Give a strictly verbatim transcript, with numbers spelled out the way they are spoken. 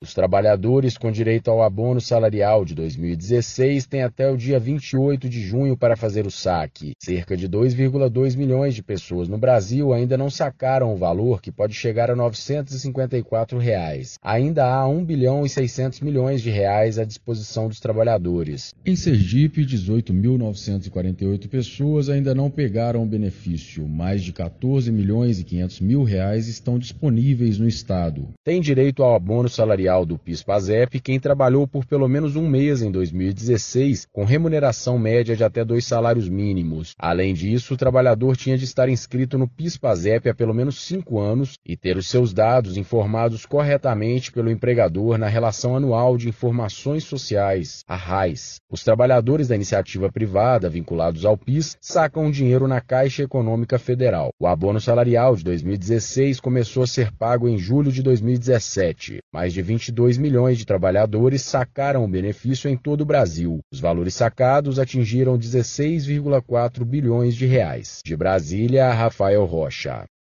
Os trabalhadores com direito ao abono salarial de dois mil e dezesseis têm até o dia vinte e oito de junho para fazer o saque. Cerca de dois vírgula dois milhões de pessoas no Brasil ainda não sacaram o valor, que pode chegar a novecentos e cinquenta e quatro reais. Ainda há um bilhão e seiscentos milhões de reais à disposição dos trabalhadores. Em Sergipe, dezoito mil novecentos e quarenta e oito pessoas ainda não pegaram o benefício. Mais de quatorze milhões e quinhentos mil reais estão disponíveis no estado. Tem direito ao abono salarial do PIS/PASEP quem trabalhou por pelo menos um mês em dois mil e dezesseis, com remuneração média de até dois salários mínimos. Além disso, o trabalhador tinha de estar inscrito no PIS/PASEP há pelo menos cinco anos e ter os seus dados informados corretamente pelo empregador na Relação Anual de Informações Sociais, a RAIS. Os trabalhadores da iniciativa privada vinculados ao PIS sacam o dinheiro na Caixa Econômica Federal. O abono salarial de dois mil e dezesseis começou a ser pago em julho de dois mil e dezessete. Mais de vinte e dois milhões de trabalhadores sacaram o benefício em todo o Brasil. Os valores sacados atingiram dezesseis vírgula quatro bilhões de reais. De Brasília, Rafael Rocha.